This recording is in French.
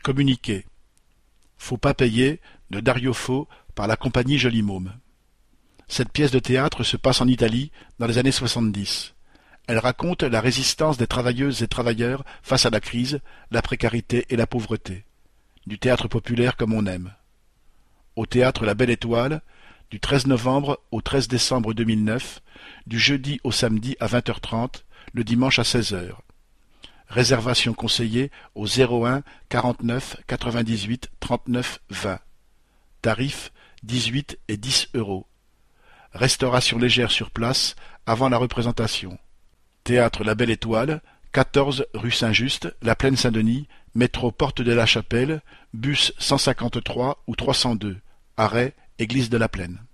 Communiqué. Faut pas payer de Dario Fo par la compagnie Joli Môme. Cette pièce de théâtre se passe en Italie dans les années 70. Elle raconte la résistance des travailleuses et travailleurs face à la crise, la précarité et la pauvreté. Du théâtre populaire comme on aime. Au théâtre La Belle Étoile, du 13 novembre au 13 décembre 2009, du jeudi au samedi à 20h30, le dimanche à 16h. Réservation conseillée au 01 49 98 39 20. Tarifs 18 et 10 €. Restauration légère sur place avant la représentation. Théâtre La Belle Étoile, 14 rue Saint-Just, La Plaine-Saint-Denis, métro Porte de la Chapelle, bus 153 ou 302, arrêt Église de la Plaine.